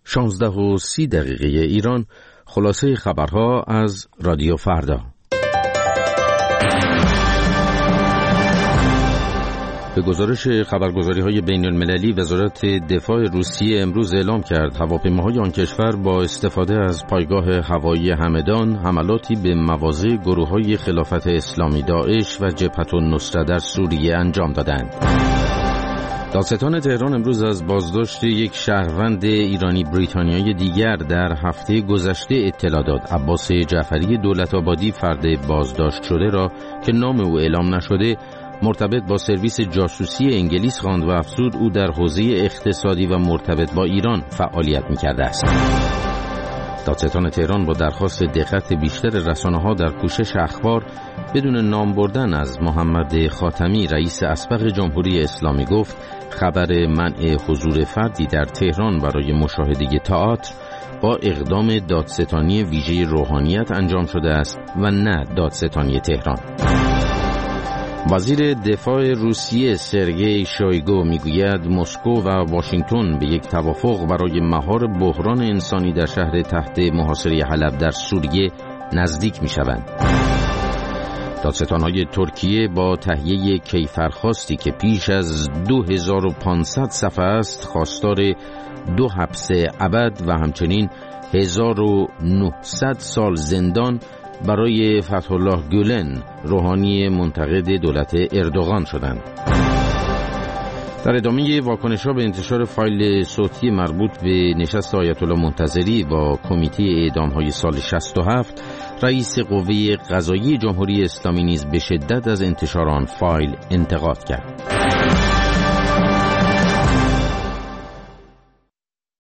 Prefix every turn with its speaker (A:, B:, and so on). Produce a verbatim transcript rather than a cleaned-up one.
A: شانزده و سی دقیقه ایران، خلاصه خبرها از رادیو فردا. به گزارش خبرگزاری‌های بین‌المللی، وزارت دفاع روسیه امروز اعلام کرد هواپیماهای آن کشور با استفاده از پایگاه هوایی همدان حملاتی به مواضع گروه‌های خلافت اسلامی داعش و جبهة النصره در سوریه انجام دادند. دادستان تهران امروز از بازداشت یک شهروند ایرانی بریتانیایی دیگر در هفته گذشته اطلاع داد. عباس جعفری دولت‌آبادی، فرد بازداشت شده را که نام او اعلام نشده، مرتبط با سرویس جاسوسی انگلیس خواند و افزود او در حوزه اقتصادی و مرتبط با ایران فعالیت می‌کرده است. دادستان تهران با درخواست دقت بیشتر رسانه‌ها در پوشش اخبار بدون نام بردن از محمد خاتمی، رئیس اسبق جمهوری اسلامی، گفت خبر منع حضور فردی در تهران برای مشاهده تئاتر با اقدام دادستانی ویژه روحانیت انجام شده است و نه دادستانی تهران. وزیر دفاع روسیه سرگئی شویگو میگوید مسکو و واشنگتن به یک توافق برای مهار بحران انسانی در شهر تحت محاصره حلب در سوریه نزدیک میشوند. دادستان‌های ترکیه با تهیه کیفرخواستی که پیش از دو هزار و پانصد صفحه است، خواستار دو حبس ابد و همچنین هزار و نهصد سال زندان برای فتح الله گولن، روحانی منتقد دولت اردوغان شدند. در ادامه واکنش‌ها به انتشار فایل صوتی مربوط به نشست آیت الله منتظری با کمیته اعدام‌های سال شصت و هفت، رئیس قوه قضاییه جمهوری اسلامی نیز به شدت از انتشار آن فایل انتقاد کرد.